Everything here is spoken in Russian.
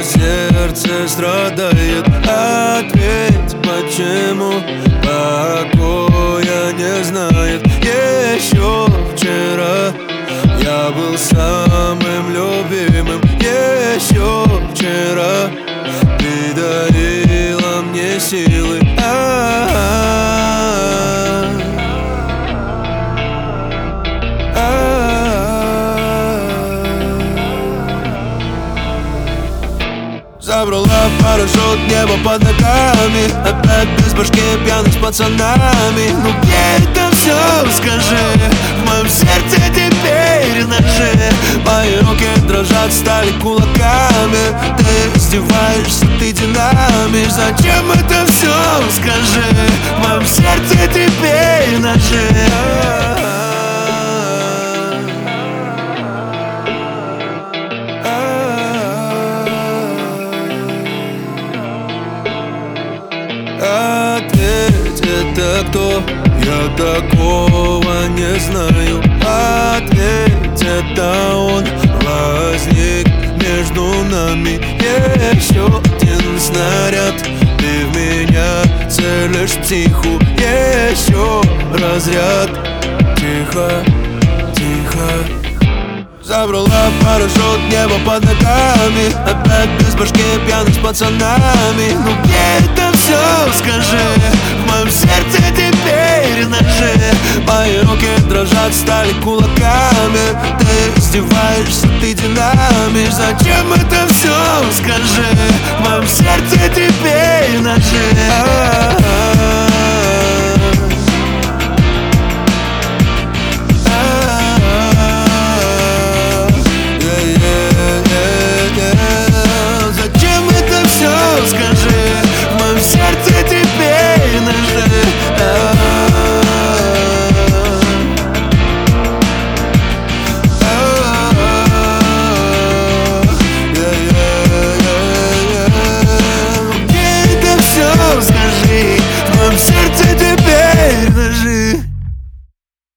сердце страдает. Ответь, почему покоя не знает. Еще вчера я был самым любимым. Еще вчера ты дарила мне силы. Забрала парашют, небо под ногами. Опять без башки, пьяный с пацанами. Ну где это все, скажи? В моем сердце теперь ножи. Мои руки дрожат, стали кулаками. Ты издеваешься, ты динамишь. Зачем это все, скажи? В моем сердце теперь ножи. Ответь, это кто? Я такого не знаю. Ответь, это он возник между нами. Еще один снаряд, ты в меня целишь психу. Еще разряд, тихо, тихо. Забрала парашют, небо под ногами. Опять без башки, пьяный с пацанами. Ну где это все, скажи? В моем сердце теперь ножи. Мои руки дрожат, стали кулаками. Ты издеваешься, ты динамишь. Зачем это все, скажи? В моем сердце теперь ножи.